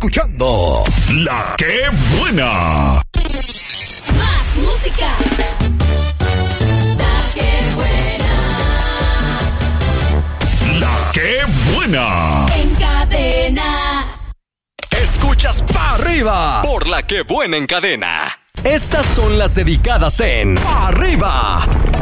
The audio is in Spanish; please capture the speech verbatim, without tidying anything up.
escuchando La Que Buena. Más música. La Que Buena. La Que Buena. En cadena. Escuchas pa' arriba Por La Que Buena en cadena. Estas son las dedicadas en Pa' arriba.